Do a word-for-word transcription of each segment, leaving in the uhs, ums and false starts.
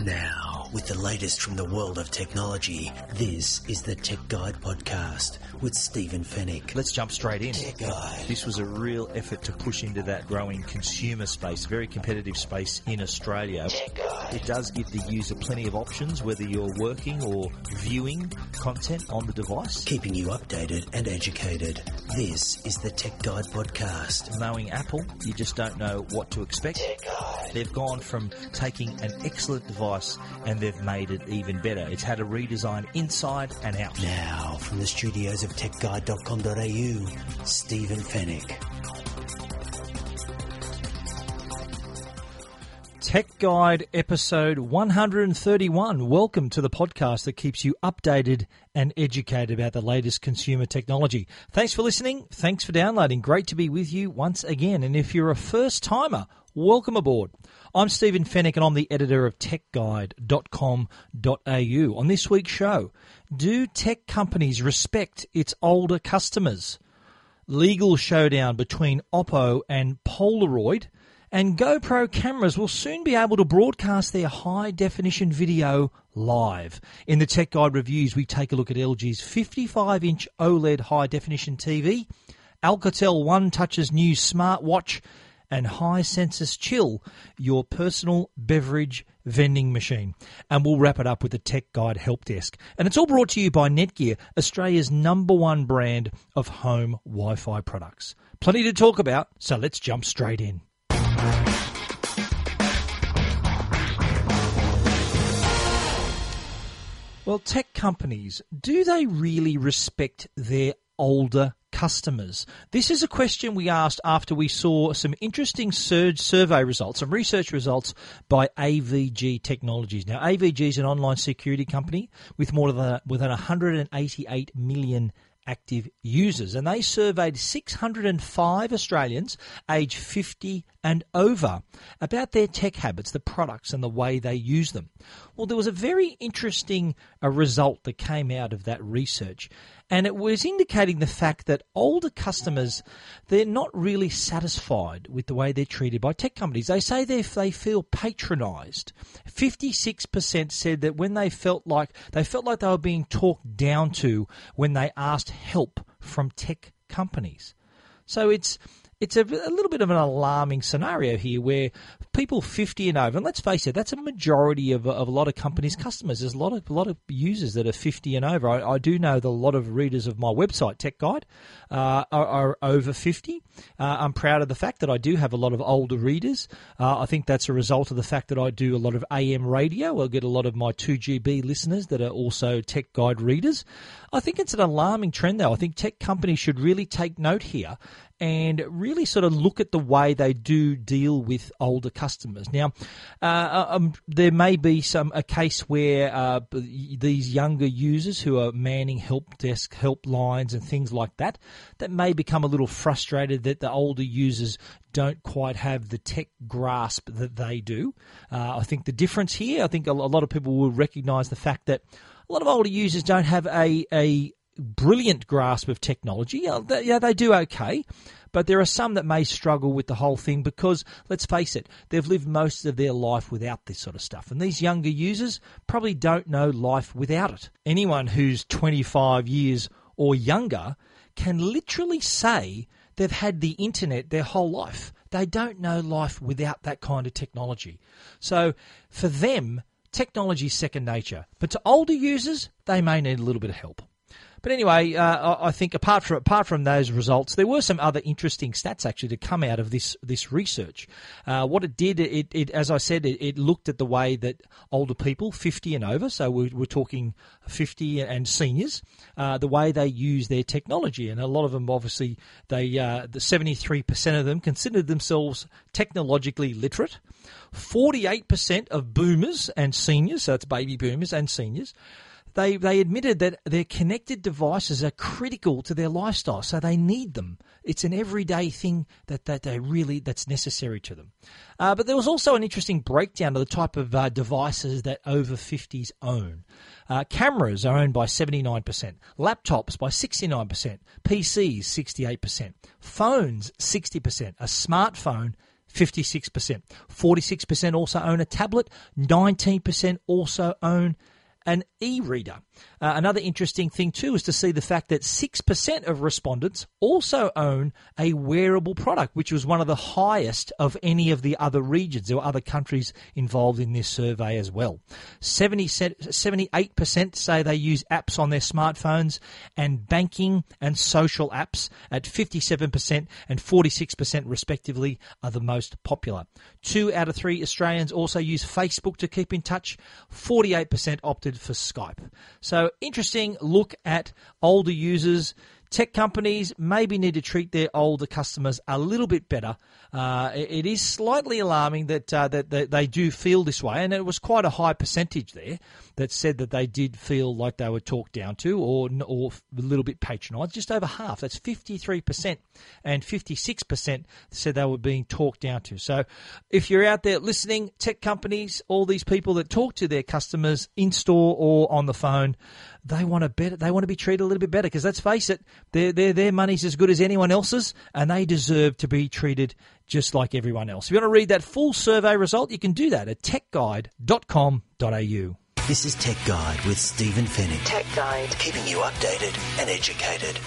Now, with the latest from the world of technology, this is the Tech Guide Podcast with Stephen Fennick. Let's jump straight in. Tech Guide. This was a real effort to push into that growing consumer space, very competitive space in Australia. Tech Guide. It does give the user plenty of options, whether you're working or viewing content on the device. Keeping you updated and educated. This is the Tech Guide Podcast. Knowing Apple, you just don't know what to expect. Tech Guide. They've gone from taking an excellent device and they've made it even better. It's had a redesign inside and out. Now, from the studios of tech guide dot com dot a u, Stephen Fennick. Tech Guide episode one hundred thirty-one. Welcome to the podcast that keeps you updated and educated about the latest consumer technology. Thanks for listening. Thanks for downloading. Great to be with you once again. And if you're a first timer, welcome aboard. I'm Stephen Fennick and I'm the editor of tech guide dot com dot a u. On this week's show, do tech companies respect its older customers? Legal showdown between Oppo and Polaroid. And GoPro cameras will soon be able to broadcast their high-definition video live. In the Tech Guide reviews, we take a look at L G's fifty-five inch OLED high-definition T V, Alcatel One Touch's new smartwatch, and Hisense Chill, your personal beverage vending machine. And we'll wrap it up with the Tech Guide Help Desk. And it's all brought to you by Netgear, Australia's number one brand of home Wi-Fi products. Plenty to talk about, so let's jump straight in. Well, tech companies, do they really respect their older customers? This is a question we asked after we saw some interesting surge survey results, some research results by A V G Technologies. Now, A V G is an online security company with more than, with one hundred eighty-eight million active users, and they surveyed six hundred five Australians aged fifty and over about their tech habits, the products and the way they use them. Well, there was a very interesting uh, result that came out of that research, and it was indicating the fact that older customers, they're not really satisfied with the way they're treated by tech companies. They say they they feel patronised. fifty-six percent said that when they felt like they felt like they were being talked down to when they asked help from tech companies. So it's It's a, a little bit of an alarming scenario here where people fifty and over, and let's face it, that's a majority of, of a lot of companies' customers. There's a lot of a lot of users that are fifty and over. I, I do know that a lot of readers of my website, Tech Guide, uh, are, are over fifty. Uh, I'm proud of the fact that I do have a lot of older readers. Uh, I think that's a result of the fact that I do a lot of A M radio. I get a lot of my two G B listeners that are also Tech Guide readers. I think it's an alarming trend, though. I think tech companies should really take note here and really sort of look at the way they do deal with older customers. Now, uh, um, there may be some a case where uh, these younger users who are manning help desk help lines and things like that, that may become a little frustrated that the older users don't quite have the tech grasp that they do. Uh, I think the difference here, I think a, a lot of people will recognise the fact that a lot of older users don't have a, a brilliant grasp of technology. Yeah, they, yeah, they do okay, but there are some that may struggle with the whole thing because, let's face it, they've lived most of their life without this sort of stuff. And these younger users probably don't know life without it. Anyone who's twenty-five years or younger can literally say they've had the internet their whole life. They don't know life without that kind of technology. So for them, technology is second nature. But to older users, they may need a little bit of help. But anyway, uh, I think apart from apart from those results, there were some other interesting stats actually to come out of this this research. Uh, what it did, it, it as I said, it, it looked at the way that older people, fifty and over, so we're, we're talking fifty and seniors, uh, the way they use their technology, and a lot of them obviously they uh, the seventy-three percent of them considered themselves technologically literate. forty-eight percent of boomers and seniors, so it's baby boomers and seniors, They they admitted that their connected devices are critical to their lifestyle, so they need them. It's an everyday thing that, that they really that's necessary to them. Uh, but there was also an interesting breakdown of the type of uh, devices that over fifties own. Uh, cameras are owned by seventy-nine percent, laptops by sixty-nine percent, P Cs sixty-eight percent, phones sixty percent, a smartphone fifty-six percent. forty-six percent also own a tablet. nineteen percent also own an e-reader. Uh, another interesting thing too is to see the fact that six percent of respondents also own a wearable product, which was one of the highest of any of the other regions. There were other countries involved in this survey as well. seventy, seventy-eight percent say they use apps on their smartphones, and banking and social apps at fifty-seven percent and forty-six percent respectively are the most popular. Two out of three Australians also use Facebook to keep in touch. forty-eight percent opted for Skype. So interesting look at older users. Tech companies maybe need to treat their older customers a little bit better. Uh, it, it is slightly alarming that, uh, that that they do feel this way, and it was quite a high percentage there that said that they did feel like they were talked down to or or a little bit patronised. Just over half, that's fifty-three percent, and fifty-six percent said they were being talked down to. So if you're out there listening, tech companies, all these people that talk to their customers in store or on the phone, they want to better, they want to be treated a little bit better, because let's face it, their their their money's as good as anyone else's, and they deserve to be treated just like everyone else. If you want to read that full survey result, you can do that at tech guide dot com dot a u. This is Tech Guide with Stephen Fennick. Tech Guide. Keeping you updated and educated.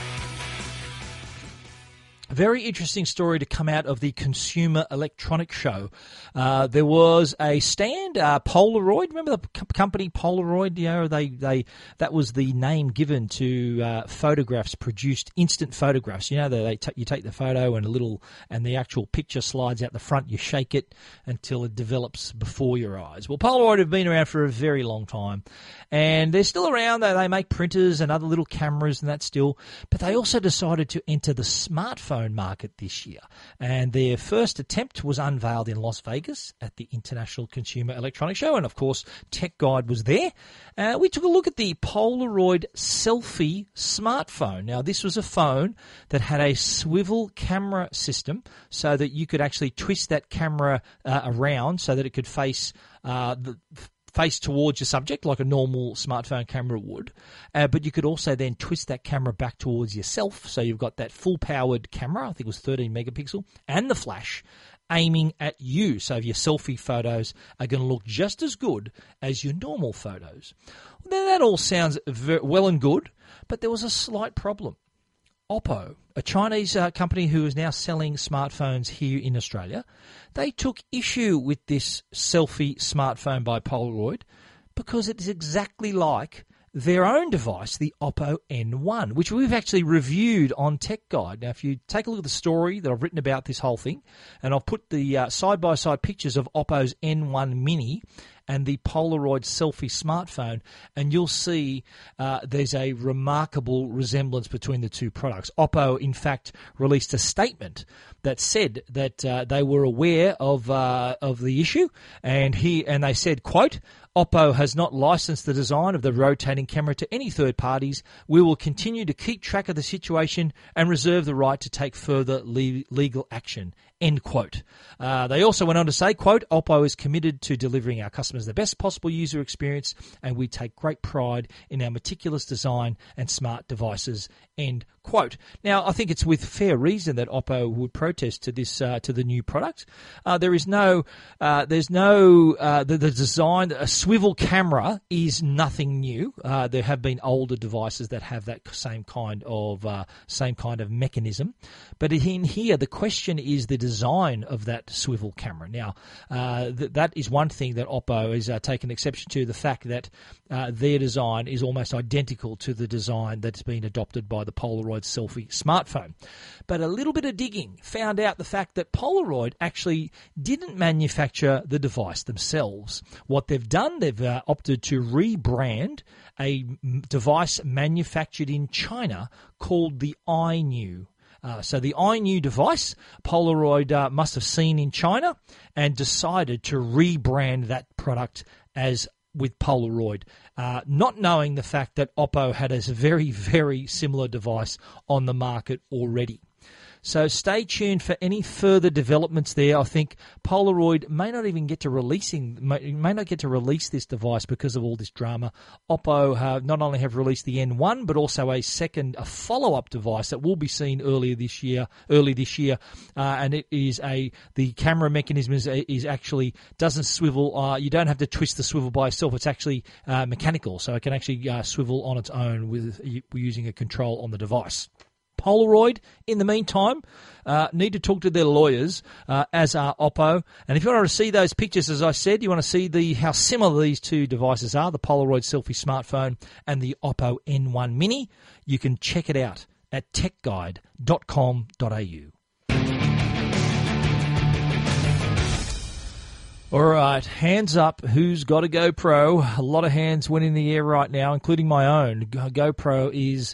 Very interesting story to come out of the Consumer Electronics Show. Uh, there was a stand, uh, Polaroid. Remember the co- company Polaroid? You know, they they that was the name given to uh, photographs produced, instant photographs. You know, they, they t- you take the photo and a little, and the actual picture slides out the front. You shake it until it develops before your eyes. Well, Polaroid have been around for a very long time, and they're still around. They, they make printers and other little cameras and that still, but they also decided to enter the smartphone market this year, and their first attempt was unveiled in Las Vegas at the International Consumer Electronics Show, and of course Tech Guide was there. Uh, we took a look at the Polaroid Selfie smartphone. Now, this was a phone that had a swivel camera system so that you could actually twist that camera uh, around so that it could face uh, the face towards your subject like a normal smartphone camera would, uh, but you could also then twist that camera back towards yourself, so you've got that full-powered camera, I think it was thirteen megapixel, and the flash aiming at you, so your selfie photos are going to look just as good as your normal photos. Now, that all sounds very well and good, but there was a slight problem. Oppo, a Chinese uh, company who is now selling smartphones here in Australia, they took issue with this selfie smartphone by Polaroid because it is exactly like their own device, the Oppo N one, which we've actually reviewed on Tech Guide. Now, if you take a look at the story that I've written about this whole thing, and I'll put the uh, side-by-side pictures of Oppo's N one Mini and the Polaroid selfie smartphone, and you'll see uh, there's a remarkable resemblance between the two products. Oppo, in fact, released a statement that said that uh, they were aware of uh, of the issue, and he and they said, quote, Oppo has not licensed the design of the rotating camera to any third parties. We will continue to keep track of the situation and reserve the right to take further le- legal action, end quote. Uh, they also went on to say, quote, Oppo is committed to delivering our customers the best possible user experience, and we take great pride in our meticulous design and smart devices, end quote. Now, I think it's with fair reason that Oppo would protest to this uh, to the new product. Uh, there is no, uh, there's no, uh, the, the design, a swivel camera is nothing new. Uh, there have been older devices that have that same kind of uh, same kind of mechanism, but in here the question is the design of that swivel camera. Now, uh, th- that is one thing that Oppo has uh, taken exception to, the fact that uh, their design is almost identical to the design that's been adopted by the Polaroid selfie smartphone. But a little bit of digging found out the fact that Polaroid actually didn't manufacture the device themselves. What they've done, they've uh, opted to rebrand a device manufactured in China called the iNew. Uh, so the iNew device, Polaroid uh, must have seen in China and decided to rebrand that product as with Polaroid, uh, not knowing the fact that Oppo had a very, very similar device on the market already. So stay tuned for any further developments there. I think Polaroid may not even get to releasing, may, may not get to release this device because of all this drama. Oppo have not only have released the N one, but also a second, a follow-up device that will be seen earlier this year, early this year, uh, and it is a the camera mechanism is, is actually doesn't swivel. Uh, you don't have to twist the swivel by itself. It's actually uh, mechanical, so it can actually uh, swivel on its own with using a control on the device. Polaroid, in the meantime, uh, need to talk to their lawyers, uh, as are Oppo. And if you want to see those pictures, as I said, you want to see the how similar these two devices are, the Polaroid selfie smartphone and the Oppo N one Mini, you can check it out at tech guide dot com dot a u. All right, hands up. Who's got a GoPro? A lot of hands went in the air right now, including my own. GoPro is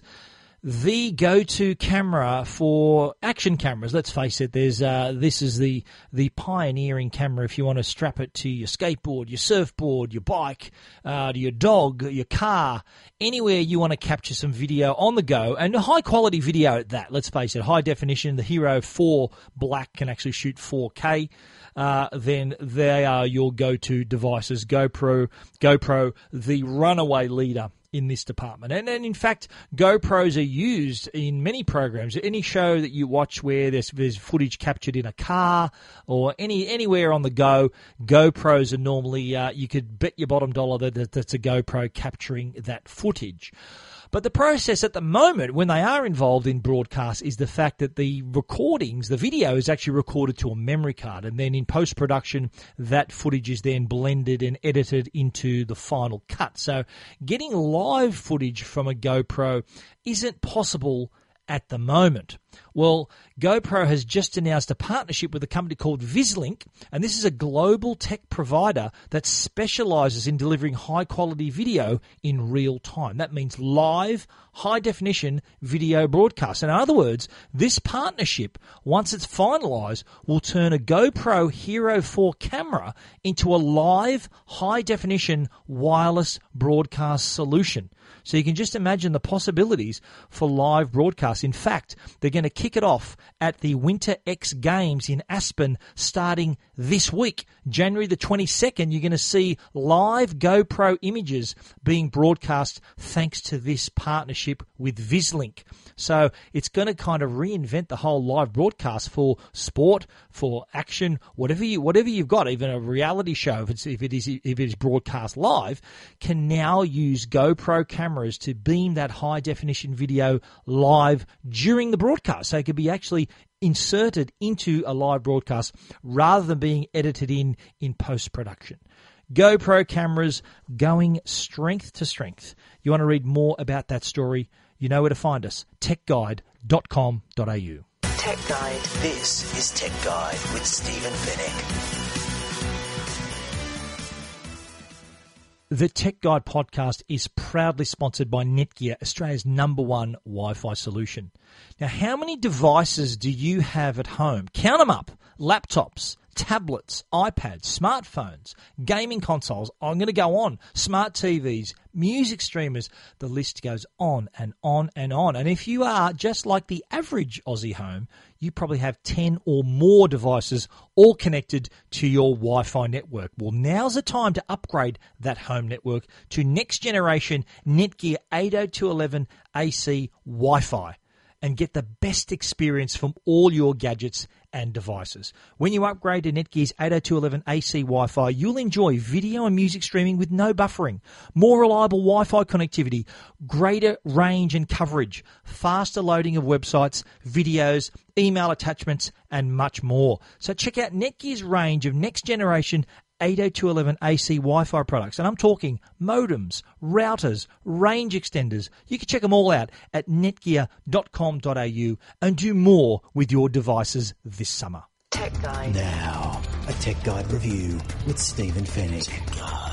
the go-to camera for action cameras. Let's face it. There's uh, this is the the pioneering camera if you want to strap it to your skateboard, your surfboard, your bike, uh, to your dog, your car, anywhere you want to capture some video on the go, and high quality video at that. Let's face it, high definition. The Hero four Black can actually shoot four K. Uh, then they are your go-to devices. GoPro, GoPro, the runaway leader in this department. And, and in fact, GoPros are used in many programs. Any show that you watch where there's, there's footage captured in a car or any anywhere on the go, GoPros are normally, uh, you could bet your bottom dollar that, that that's a GoPro capturing that footage. But the process at the moment, when they are involved in broadcast, is the fact that the recordings, the video is actually recorded to a memory card, and then in post-production, that footage is then blended and edited into the final cut. So getting live footage from a GoPro isn't possible at the moment. Well, GoPro has just announced a partnership with a company called Vislink, and this is a global tech provider that specializes in delivering high-quality video in real time. That means live, high-definition video broadcasts. In other words, this partnership, once it's finalized, will turn a GoPro Hero four camera into a live, high-definition wireless broadcast solution. So you can just imagine the possibilities for live broadcasts. In fact, they're going to kick it off at the Winter X Games in Aspen starting this week. January the twenty-second, you're going to see live GoPro images being broadcast thanks to this partnership with Vislink. So it's going to kind of reinvent the whole live broadcast for sport, for action, whatever you whatever you've got. Even a reality show, if it's if it is if it is broadcast live, can now use GoPro cameras to beam that high definition video live during the broadcast. So it could be actually inserted into a live broadcast rather than being edited in in post-production. GoPro cameras going strength to strength. You want to read more about that story? You know where to find us, tech guide dot com dot a u. Tech Guide. This is Tech Guide with Stephen Fennick. The Tech Guide podcast is proudly sponsored by Netgear, Australia's number one Wi-Fi solution. Now, how many devices do you have at home? Count them up. Laptops, tablets, iPads, smartphones, gaming consoles. I'm going to go on. Smart T Vs, music streamers. The list goes on and on and on. And if you are just like the average Aussie home, you probably have ten or more devices all connected to your Wi-Fi network. Well, now's the time to upgrade that home network to next generation Netgear eight oh two dot eleven A C Wi-Fi and get the best experience from all your gadgets and devices. When you upgrade to Netgear's eight oh two dot eleven A C Wi-Fi, you'll enjoy video and music streaming with no buffering, more reliable Wi-Fi connectivity, greater range and coverage, faster loading of websites, videos, email attachments, and much more. So check out Netgear's range of next-generation eight oh two dot eleven A C Wi-Fi products. And I'm talking modems, routers, range extenders. You can check them all out at netgear dot com dot a u and do more with your devices this summer. Tech Guide. Now, a Tech Guide review with Stephen Fennick. Tech Guide.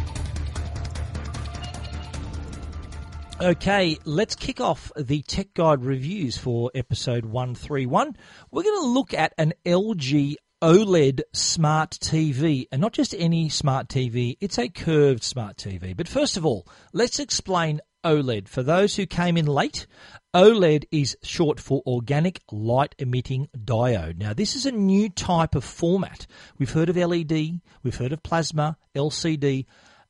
Okay, let's kick off the Tech Guide reviews for episode one thirty-one. We're going to look at an L G OLED smart T V, and not just any smart T V, it's a curved smart T V. But first of all, let's explain OLED? For those who came in late, OLED is short for Organic Light Emitting Diode. Now, this is a new type of format. We've heard of L E D, we've heard of plasma, L C D.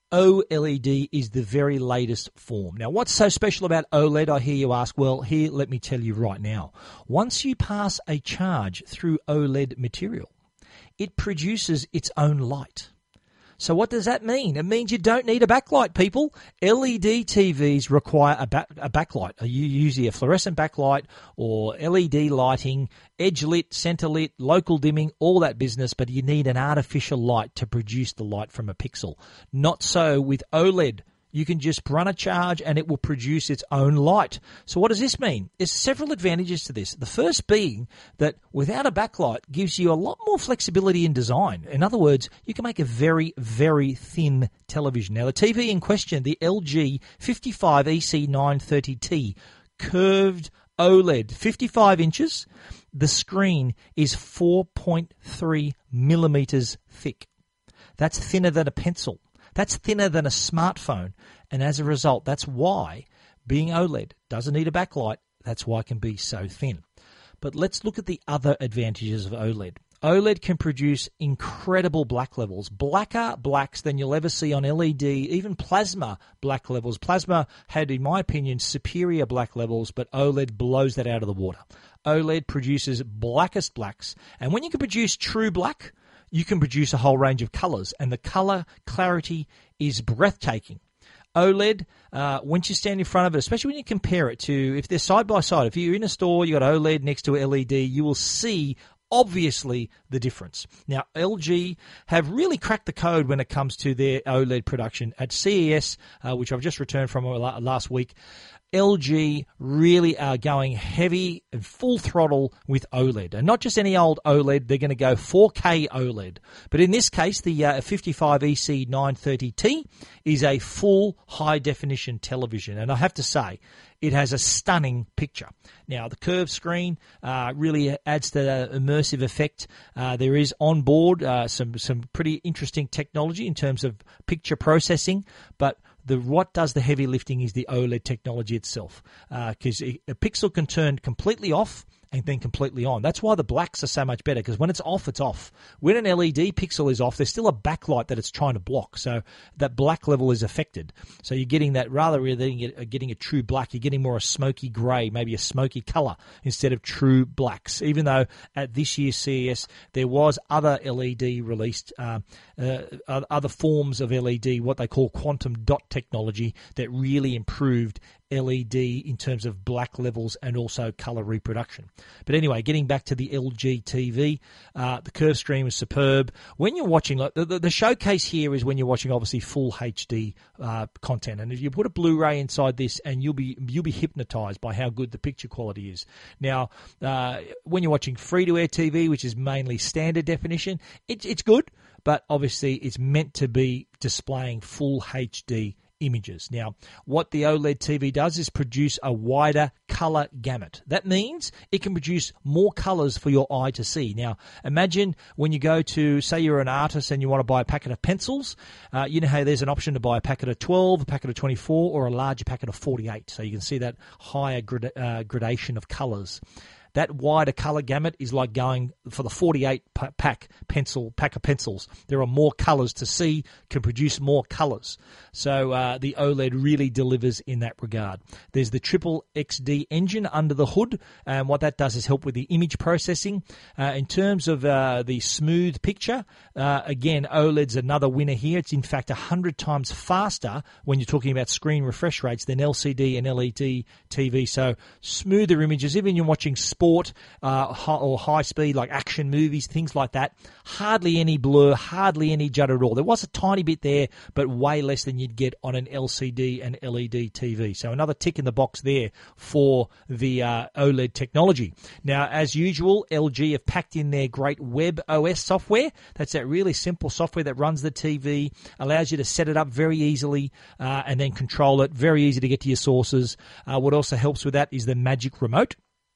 OLED is the very latest form. Now, what's so special about OLED, I hear you ask? Well, here, let me tell you right now. Once you pass a charge through OLED material, it produces its own light. So what does that mean? It means you don't need a backlight, people. L E D T Vs require a, back, a backlight. You usually a fluorescent backlight or L E D lighting, edge lit, center lit, local dimming, all that business, but you need an artificial light to produce the light from a pixel. Not so with OLED. You can just run a charge and it will produce its own light. So what does this mean? There's several advantages to this. The first being that without a backlight gives you a lot more flexibility in design. In other words, you can make a very, very thin television. Now, the T V in question, the L G fifty-five E C nine thirty T, curved OLED, fifty-five inches. The screen is four point three millimeters thick. That's thinner than a pencil. That's thinner than a smartphone, and as a result, that's why being OLED doesn't need a backlight. That's why it can be so thin. But let's look at the other advantages of OLED. OLED can produce incredible black levels, blacker blacks than you'll ever see on L E D, even plasma black levels. Plasma had, in my opinion, superior black levels, but OLED blows that out of the water. OLED produces blackest blacks, and when you can produce true black, you can produce a whole range of colors, and the color clarity is breathtaking. OLED, uh, once you stand in front of it, especially when you compare it to, if they're side by side, if you're in a store, you got OLED next to L E D, you will see obviously the difference. Now, L G have really cracked the code when it comes to their OLED production. At C E S, uh, which I've just returned from last week, L G really are going heavy and full throttle with OLED. And not just any old OLED, they're going to go four K OLED. But in this case, the uh, fifty-five E C nine thirty T is a full high-definition television. And I have to say, it has a stunning picture. Now, the curved screen uh, really adds to the immersive effect. Uh, there is on board uh, some, some pretty interesting technology in terms of picture processing, but The what does the heavy lifting is the OLED technology itself, because uh, a pixel can turn completely off and then completely on. That's why the blacks are so much better, because when it's off, it's off. When an L E D pixel is off, there's still a backlight that it's trying to block, so that black level is affected. So you're getting that, rather than getting a true black, you're getting more a smoky grey, maybe a smoky colour, instead of true blacks. Even though at this year's C E S, there was other L E D released, uh, uh, other forms of L E D, what they call quantum dot technology, that really improved L E D in terms of black levels and also colour reproduction. But anyway, getting back to the L G T V, uh, the curved screen was superb. When you're watching, like the, the, the showcase here is when you're watching obviously full H D uh, content, and if you put a Blu-ray inside this, and you'll be you'll be hypnotised by how good the picture quality is. Now, uh, when you're watching free-to-air T V, which is mainly standard definition, it, it's good, but obviously it's meant to be displaying full H D images. Now, what the OLED T V does is produce a wider color gamut. That means it can produce more colors for your eye to see. Now, imagine when you go to, say you're an artist and you want to buy a packet of pencils, uh, you know how there's an option to buy a packet of twelve, a packet of twenty-four, or a larger packet of forty-eight. So you can see that higher grad- uh, gradation of colors. That wider color gamut is like going for the forty-eight pack pencil pack of pencils. There are more colors to see, can produce more colors. So uh, the OLED really delivers in that regard. There's the triple X D engine under the hood, and what that does is help with the image processing. Uh, in terms of uh, the smooth picture, uh, again, OLED's another winner here. It's in fact one hundred times faster when you're talking about screen refresh rates than L C D and L E D T V. So smoother images, even you're watching sport uh, or high speed like action movies, things like that. Hardly any blur, hardly any judder at all. There was a tiny bit there, but way less than you'd get on an L C D and L E D T V. So another tick in the box there for the uh, OLED technology. Now, as usual, L G have packed in their great Web O S software. That's that really simple software that runs the T V, allows you to set it up very easily uh, and then control it. Very easy to get to your sources. Uh, what also helps with that is the Magic Remote,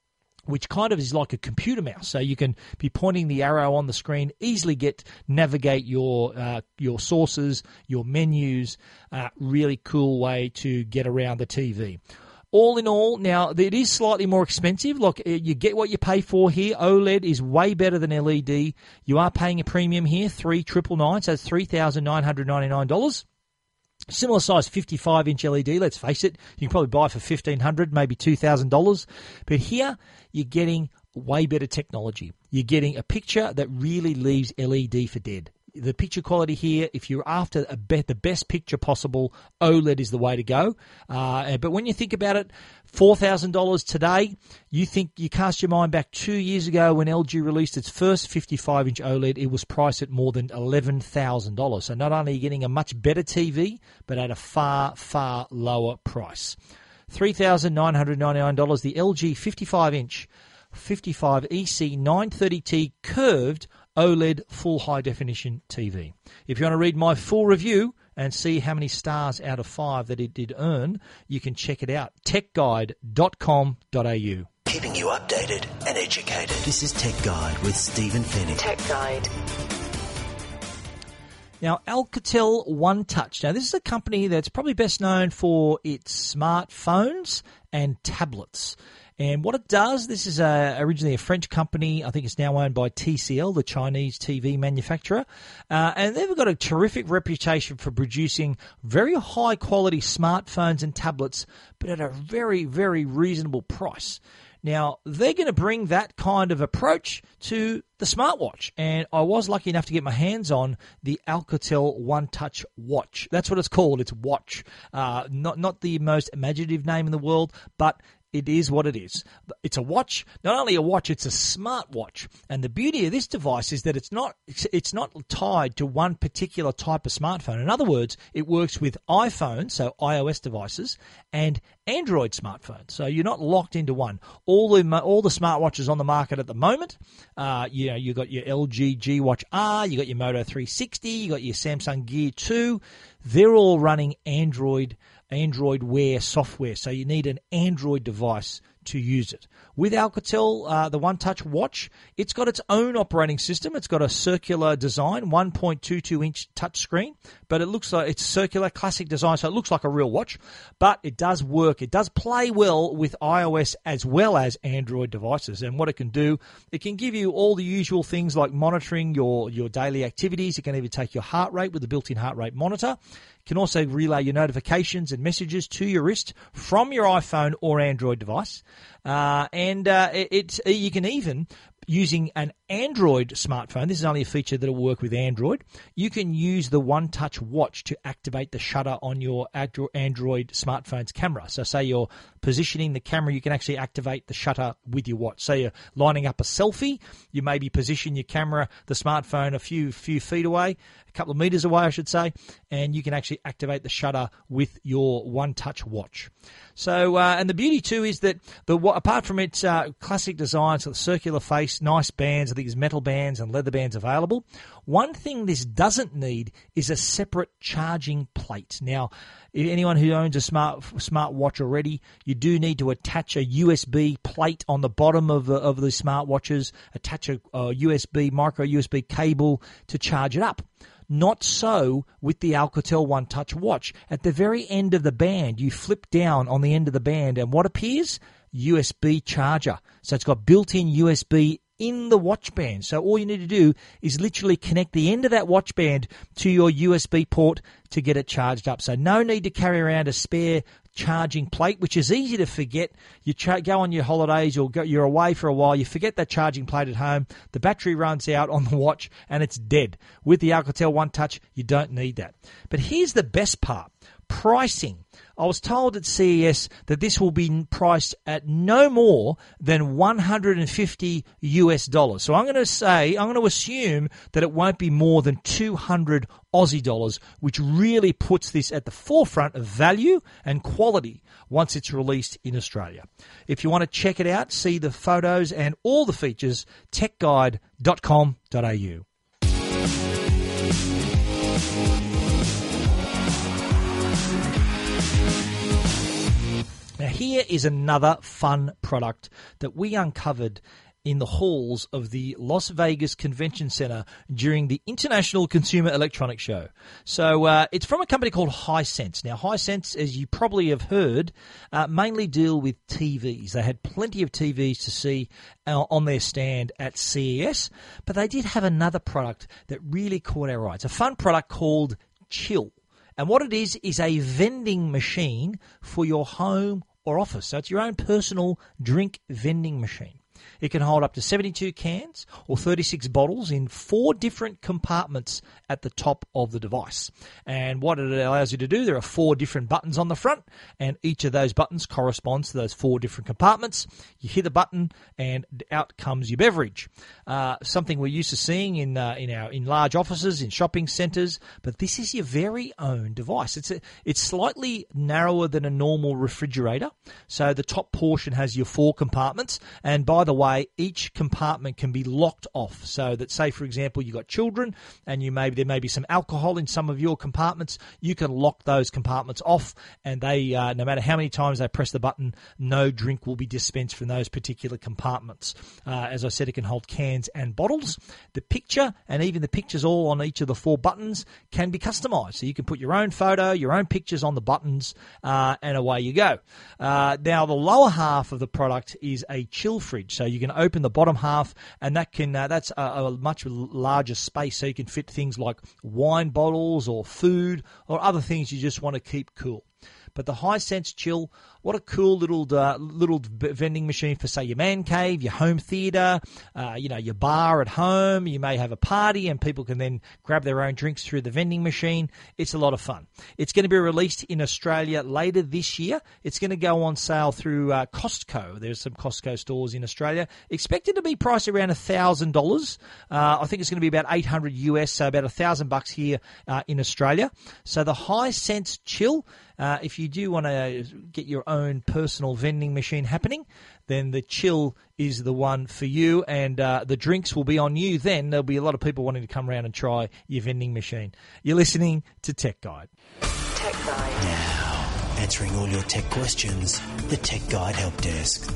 which kind of is like a computer mouse. So you can be pointing the arrow on the screen, easily get navigate your uh, your sources, your menus. Uh, really cool way to get around the T V. All in all, now, it is slightly more expensive. Look, you get what you pay for here. OLED is way better than L E D. You are paying a premium here, three thousand nine hundred ninety-nine dollars, so it's three thousand nine hundred ninety-nine dollars. Similar size fifty-five inch L E D, let's face it. You can probably buy for fifteen hundred dollars, maybe two thousand dollars. But here, you're getting way better technology. You're getting a picture that really leaves L E D for dead. The picture quality here, if you're after a be- the best picture possible, OLED is the way to go. Uh, but when you think about it, four thousand dollars today, you think you cast your mind back two years ago when L G released its first fifty-five inch OLED, it was priced at more than eleven thousand dollars. So not only are you getting a much better T V, but at a far, far lower price. three thousand nine hundred ninety-nine dollars, the L G fifty-five inch fifty-five E C nine thirty T curved OLED full high-definition T V. If you want to read my full review and see how many stars out of five that it did earn, you can check it out, tech guide dot com dot a u. Keeping you updated and educated. This is Tech Guide with Stephen Fennick. Tech Guide. Now, Alcatel One Touch. Now, this is a company that's probably best known for its smartphones and tablets. And what it does, this is a, originally a French company. I think it's now owned by T C L, the Chinese T V manufacturer. Uh, and they've got a terrific reputation for producing very high-quality smartphones and tablets, but at a very, very reasonable price. Now, they're going to bring that kind of approach to the smartwatch. And I was lucky enough to get my hands on the Alcatel One Touch watch. That's what it's called. It's watch. Uh, not, not the most imaginative name in the world, but it is what it is. It's a watch. Not only a watch, it's a smartwatch. And the beauty of this device is that it's not it's not tied to one particular type of smartphone. In other words, it works with iPhone, so iOS devices, and Android smartphones. So you're not locked into one. All the all the smartwatches on the market at the moment, uh, you know, you got your L G G Watch R, you got your Moto three sixty, you got your Samsung Gear two. They're all running Android Android Wear software, so you need an Android device to use it. With Alcatel, uh, the One Touch watch, it's got its own operating system. It's got a circular design, one point two two inch touchscreen, but it looks like it's circular, classic design, so it looks like a real watch, but it does work. It does play well with iOS as well as Android devices, and what it can do, it can give you all the usual things like monitoring your, your daily activities. It can even take your heart rate with the built-in heart rate monitor. It can also relay your notifications and messages to your wrist from your iPhone or Android device. Uh, and uh, it, it's you can even, using an Android smartphone, this is only a feature that will work with Android, you can use the One Touch watch to activate the shutter on your Android smartphone's camera. So say you're positioning the camera, you can actually activate the shutter with your watch. Say you're lining up a selfie, you maybe position your camera, the smartphone a few few feet away, a couple of meters away, I should say, and you can actually activate the shutter with your One Touch watch. So, uh, and the beauty too is that the apart from its uh, classic design, so the circular face, nice bands, I think there's metal bands and leather bands available. One thing this doesn't need is a separate charging plate. Now, anyone who owns a smart smartwatch already, you do need to attach a U S B plate on the bottom of the, of the smartwatches, attach a, a U S B, micro U S B cable to charge it up. Not so with the Alcatel One Touch watch. At the very end of the band, you flip down on the end of the band, and what appears? U S B charger. So it's got built-in U S B in the watch band. So all you need to do is literally connect the end of that watch band to your U S B port to get it charged up. So no need to carry around a spare charging plate, which is easy to forget. You cha- go on your holidays or go, you're away for a while, you forget that charging plate at home, the battery runs out on the watch and it's dead. With the Alcatel One Touch, you don't need that. But here's the best part. Pricing. I was told at C E S that this will be priced at no more than one hundred fifty US dollars. So I'm going to say, I'm going to assume that it won't be more than two hundred Aussie dollars, which really puts this at the forefront of value and quality once it's released in Australia. If you want to check it out, see the photos and all the features, tech guide dot com dot a u. Now, here is another fun product that we uncovered in the halls of the Las Vegas Convention Center during the International Consumer Electronics Show. So uh, it's from a company called Hisense. Now, Hisense, as you probably have heard, uh, mainly deal with T Vs. They had plenty of T Vs to see uh, on their stand at C E S, but they did have another product that really caught our eye. It's a fun product called Chill. And what it is is a vending machine for your home or office. So it's your own personal drink vending machine. It can hold up to seventy-two cans or thirty-six bottles in four different compartments at the top of the device. And what it allows you to do, there are four different buttons on the front, and each of those buttons corresponds to those four different compartments. You hit a button, and out comes your beverage. Uh, something we're used to seeing in uh, in our in large offices, in shopping centres, but this is your very own device. It's a, it's slightly narrower than a normal refrigerator, so the top portion has your four compartments, and by the way, each compartment can be locked off, so that, say for example, you've got children and you may there may be some alcohol in some of your compartments. You can lock those compartments off, and they uh, no matter how many times they press the button, no drink will be dispensed from those particular compartments. Uh, as I said, it can hold cans and bottles. The picture and even the pictures all on each of the four buttons can be customized, so you can put your own photo, your own pictures on the buttons, uh, and away you go. Uh, now, the lower half of the product is a chill fridge, so you can open the bottom half, and that can uh, that's a, a much larger space, so you can fit things like wine bottles or food or other things you just want to keep cool. But the Hisense Chill, what a cool little uh, little vending machine for, say, your man cave, your home theatre, uh, you know, your bar at home. You may have a party and people can then grab their own drinks through the vending machine. It's a lot of fun. It's going to be released in Australia later this year. It's going to go on sale through uh, Costco. There's some Costco stores in Australia. Expected to be priced around one thousand dollars. Uh, I think it's going to be about eight hundred U S, so about one thousand bucks here uh, in Australia. So the Hisense Chill, Uh, if you do want to get your own personal vending machine happening, then the Chill is the one for you, and uh, the drinks will be on you then. There'll be a lot of people wanting to come around and try your vending machine. You're listening to Tech Guide. Tech Guide. Now, answering all your tech questions, the Tech Guide Help Desk.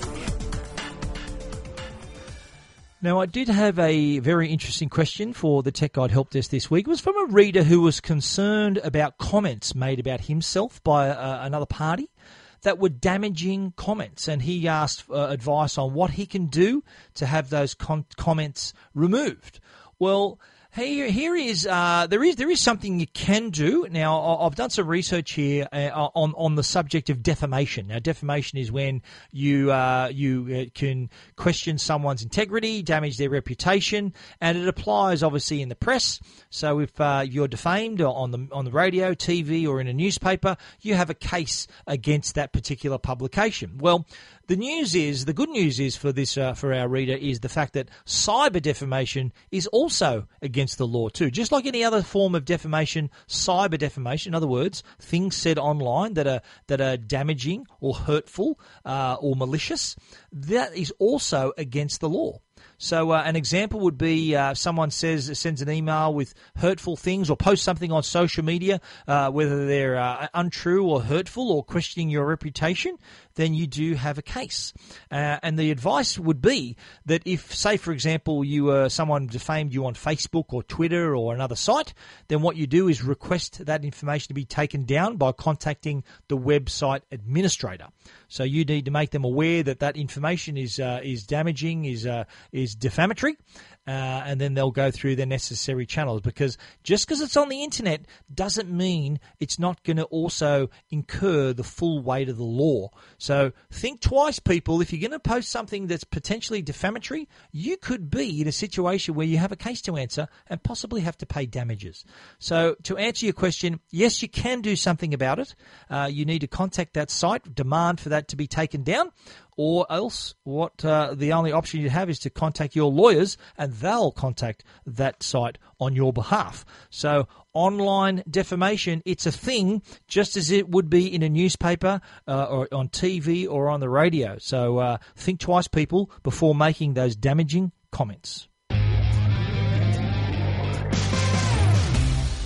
Now, I did have a very interesting question for the Tech Guide Help Desk this week. It was from a reader who was concerned about comments made about himself by uh, another party that were damaging comments, and he asked uh, advice on what he can do to have those con- comments removed. Well, Here, here is uh, there is there is something you can do. Now, I've done some research here uh, on on the subject of defamation. Now, defamation is when you uh, you uh, can question someone's integrity, damage their reputation, and it applies obviously in the press. So, if uh, you're defamed on the on the radio, T V, or in a newspaper, you have a case against that particular publication. Well, the news is, the good news is for this uh, for our reader is the fact that cyber defamation is also against the law too. Just like any other form of defamation, cyber defamation, in other words, things said online that are that are damaging or hurtful uh, or malicious, that is also against the law. So uh, an example would be uh, someone says sends an email with hurtful things or posts something on social media, uh, whether they're uh, untrue or hurtful or questioning your reputation, then you do have a case. Uh, and the advice would be that if, say, for example, you uh, someone defamed you on Facebook or Twitter or another site, then what you do is request that information to be taken down by contacting the website administrator. So you need to make them aware that that information is uh, is damaging, is uh, is defamatory, uh, and then they'll go through their necessary channels. Because just because it's on the internet doesn't mean it's not going to also incur the full weight of the law. So think twice, people. If you're going to post something that's potentially defamatory, you could be in a situation where you have a case to answer and possibly have to pay damages. So to answer your question, yes, you can do something about it. Uh, you need to contact that site, demand for that to be taken down, or else what uh, the only option you have is to contact your lawyers, and they'll contact that site on your behalf. So online defamation, it's a thing just as it would be in a newspaper uh, or on T V or on the radio. So uh, think twice, people, before making those damaging comments.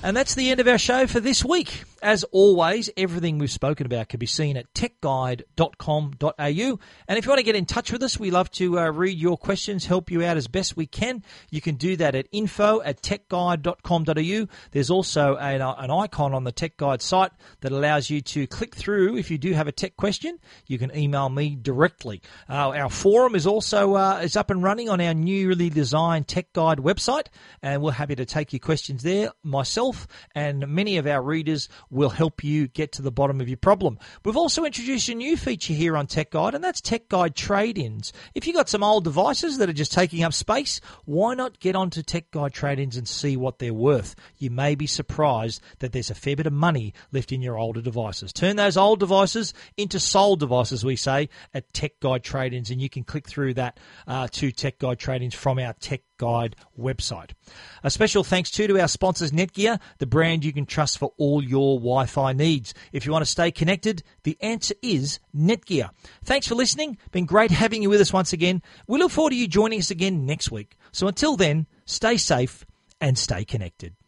And that's the end of our show for this week. As always, everything we've spoken about can be seen at tech guide dot com dot a u. And if you want to get in touch with us, we love to uh, read your questions, help you out as best we can. You can do that at info at tech guide dot com dot a u. There's also an, uh, an icon on the Tech Guide site that allows you to click through. If you do have a tech question, you can email me directly. Uh, our forum is also uh, is up and running on our newly designed Tech Guide website, and we're happy to take your questions there. Myself and many of our readers will help you get to the bottom of your problem. We've also introduced a new feature here on Tech Guide, and that's Tech Guide trade-ins. If you've got some old devices that are just taking up space, why not get onto Tech Guide trade-ins and see what they're worth? You may be surprised that there's a fair bit of money left in your older devices. Turn those old devices into sold devices, we say, at Tech Guide trade-ins, and you can click through that uh, to Tech Guide trade-ins from our Tech Guide website. A special thanks too to our sponsors Netgear, the brand you can trust for all your Wi-Fi needs. If you want to stay connected, the answer is Netgear. Thanks for listening. Been great having you with us once again. We look forward to you joining us again next week. So until then, stay safe and stay connected.